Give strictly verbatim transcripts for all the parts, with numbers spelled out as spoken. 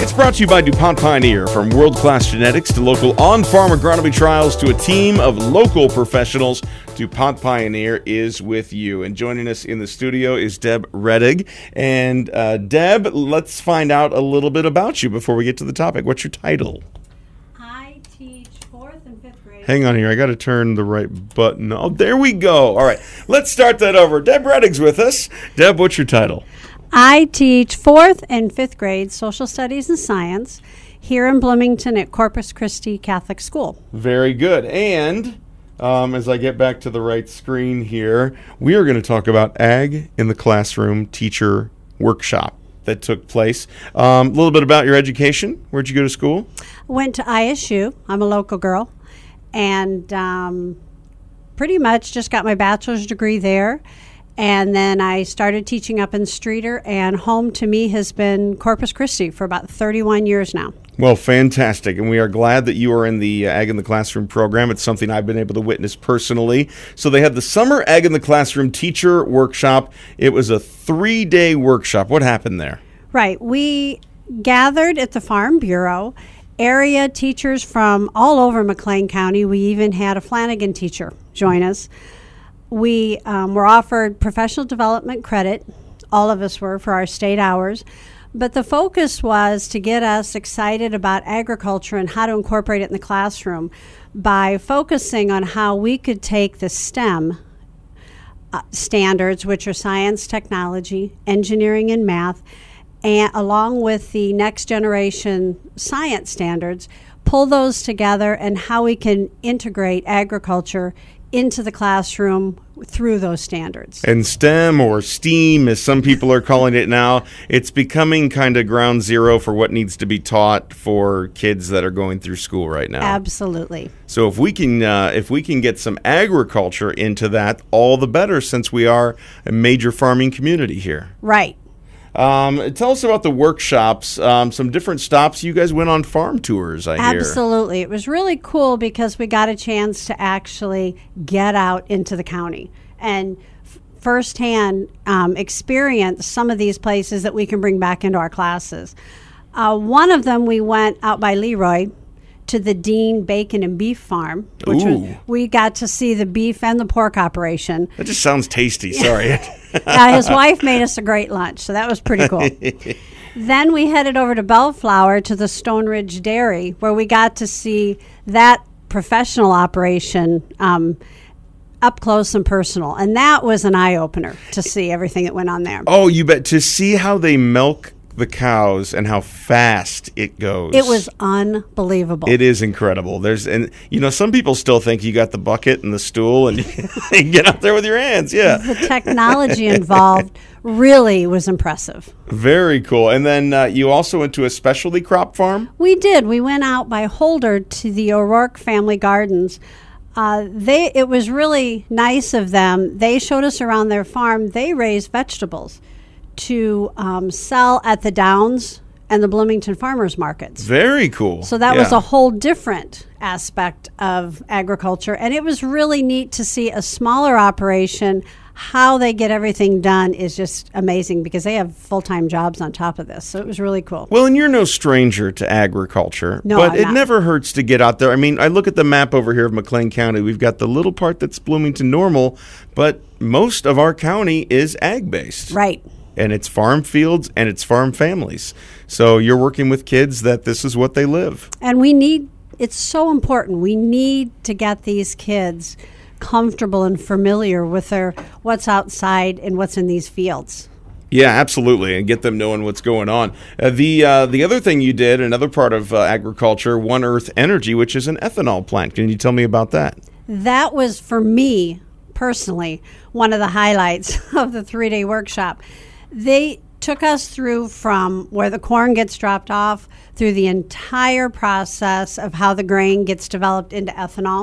It's brought to you by DuPont Pioneer. From world-class genetics to local on-farm agronomy trials to a team of local professionals, DuPont Pioneer is with you. And joining us in the studio is Deb Rettig. And uh, Deb, let's find out a little bit about you before we get to the topic. What's your title? I teach fourth and fifth grade. Hang on here. I got to turn the right button. Oh, there we go. All right. Let's start that over. Deb Rettig's with us. Deb, what's your title? I teach fourth and fifth grade social studies and science here in Bloomington at Corpus Christi Catholic School. Very good. And um, as I get back to the right screen here, we are going to talk about Ag in the Classroom teacher workshop that took place. Um, a little bit about your education. Where'd you go to school? Went to I S U. I'm a local girl. And um, pretty much just got my bachelor's degree there. And then I started teaching up in Streeter, and home to me has been Corpus Christi for about thirty-one years now. Well, fantastic. And we are glad that you are in the uh, Ag in the Classroom program. It's something I've been able to witness personally. So they had the Summer Ag in the Classroom Teacher Workshop. It was a three-day workshop. What happened there? Right. We gathered at the Farm Bureau area teachers from all over McLean County. We even had a Flanagan teacher join us. We um, were offered professional development credit, all of us were, for our state hours, but the focus was to get us excited about agriculture and how to incorporate it in the classroom by focusing on how we could take the STEM uh, standards, which are science, technology, engineering, and math, and along with the next generation science standards, pull those together and how we can integrate agriculture into the classroom through those standards. And STEM, or STEAM as some people are calling it now, it's becoming kind of ground zero for what needs to be taught for kids that are going through school right now. Absolutely. So if we can uh, if we can get some agriculture into that, all the better, since we are a major farming community here. Right. Um, tell us about the workshops, um, some different stops. You guys went on farm tours, I hear. Absolutely. It was really cool because we got a chance to actually get out into the county and f- firsthand um, experience some of these places that we can bring back into our classes. Uh, one of them, we went out by Leroy to the Dean Bacon and Beef Farm, which was, we got to see the beef and the pork operation. That just sounds tasty. Sorry. uh, his wife made us a great lunch, so that was pretty cool. Then we headed over to Bellflower to the Stone Ridge Dairy, where we got to see that professional operation um, up close and personal. And that was an eye-opener to see everything that went on there. Oh, you bet. To see how they milk the cows and how fast it goes. It was unbelievable. It is incredible. There's, and you know, some people still think you got the bucket and the stool and you get out there with your hands. Yeah. The technology involved really was impressive. Very cool. And then uh, you also went to a specialty crop farm? We did. We went out by Holder to the O'Rourke Family Gardens. Uh, they it was really nice of them. They showed us around their farm. They raise vegetables to um, sell at the Downs and the Bloomington farmers markets. Very cool. So that yeah. was a whole different aspect of agriculture. And it was really neat to see a smaller operation. How they get everything done is just amazing because they have full-time jobs on top of this. So it was really cool. Well, and you're no stranger to agriculture. No, but I'm it not. never hurts to get out there. I mean, I look at the map over here of McLean County. We've got the little part that's Bloomington Normal, but most of our county is ag-based. Right. And it's farm fields and it's farm families. So you're working with kids that this is what they live. And we need, it's so important. We need to get these kids comfortable and familiar with their what's outside and what's in these fields. Yeah, absolutely, and get them knowing what's going on. Uh, the uh, the other thing you did, another part of uh, agriculture, One Earth Energy, which is an ethanol plant. Can you tell me about that? That was, for me, personally, one of the highlights of the three-day workshop. They took us through from where the corn gets dropped off through the entire process of how the grain gets developed into ethanol.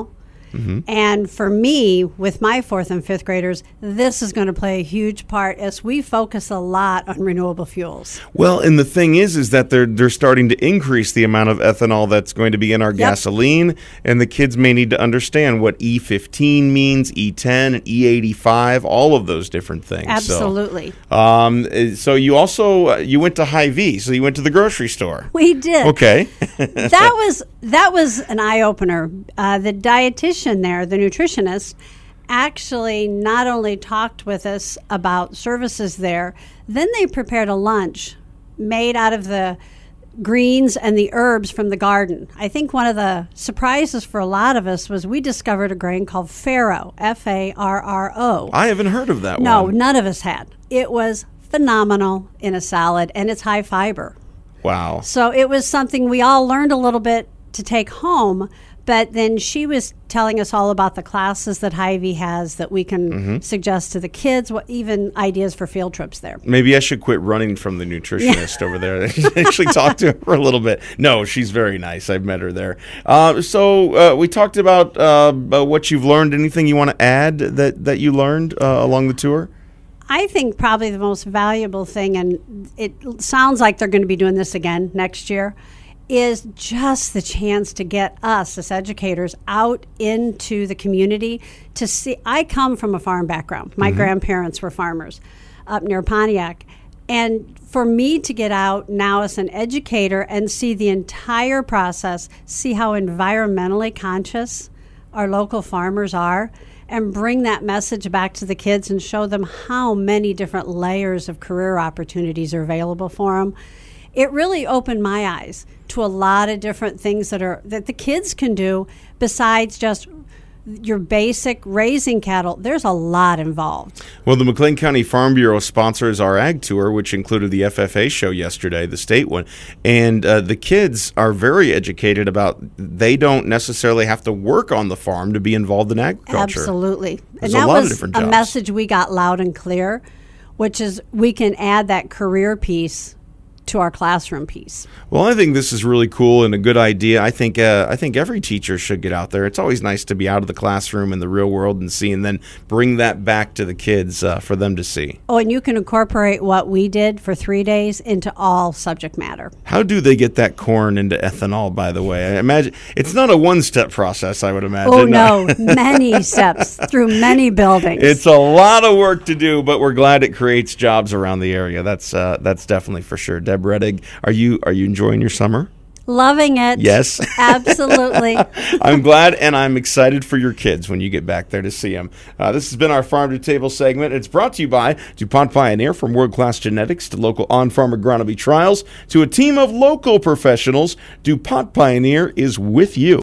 Mm-hmm. And for me, with my fourth and fifth graders, this is going to play a huge part as we focus a lot on renewable fuels. Well, and the thing is, is that they're they're starting to increase the amount of ethanol that's going to be in our Yep. gasoline, and the kids may need to understand what E fifteen means, E ten, and E eighty-five, all of those different things. Absolutely. So, um, so you also uh, you went to Hy-Vee, so you went to the grocery store. We did. Okay. that was that was an eye-opener. Uh, the dietitian there, the nutritionist, actually not only talked with us about services there, then they prepared a lunch made out of the greens and the herbs from the garden. I think one of the surprises for a lot of us was we discovered a grain called farro, F A R R O. I haven't heard of that No, one. none of us had. It was phenomenal in a salad, and it's high fiber. Wow. So it was something we all learned a little bit to take home, but then she was telling us all about the classes that Hy-Vee has that we can Mm-hmm. suggest to the kids, what even ideas for field trips there. Maybe I should quit running from the nutritionist over there. Actually talk to her for a little bit. No, she's very nice. I've met her there. Uh, so uh, we talked about uh, uh, what you've learned. Anything you want to add that, that you learned uh, along the tour? I think probably the most valuable thing, and it sounds like they're going to be doing this again next year, is just the chance to get us as educators out into the community to see. I come from a farm background. My mm-hmm. grandparents were farmers up near Pontiac. And for me to get out now as an educator and see the entire process, see how environmentally conscious our local farmers are, and bring that message back to the kids and show them how many different layers of career opportunities are available for them. It really opened my eyes to a lot of different things that are that the kids can do besides just your basic raising cattle. There's a lot involved. Well, the McLean County Farm Bureau sponsors our ag tour, which included the F F A show yesterday, the state one. And uh, the kids are very educated about they don't necessarily have to work on the farm to be involved in agriculture. Absolutely. There's and that a lot was of different a jobs. message we got loud and clear, which is we can add that career piece to our classroom piece. Well, I think this is really cool and a good idea. I think uh, I think every teacher should get out there. It's always nice to be out of the classroom in the real world and see, and then bring that back to the kids uh, for them to see. Oh, and you can incorporate what we did for three days into all subject matter. How do they get that corn into ethanol, by the way? I imagine it's not a one-step process, I would imagine. Oh, no. Many steps through many buildings. It's a lot of work to do, but we're glad it creates jobs around the area. That's uh, that's definitely for sure. Deb Rettig, are you are you enjoying your summer? Loving it. Yes. Absolutely. I'm glad, and I'm excited for your kids when you get back there to see them. Uh, this has been our Farm to Table segment. It's brought to you by DuPont Pioneer, from world-class genetics to local on-farm agronomy trials to a team of local professionals. DuPont Pioneer is with you.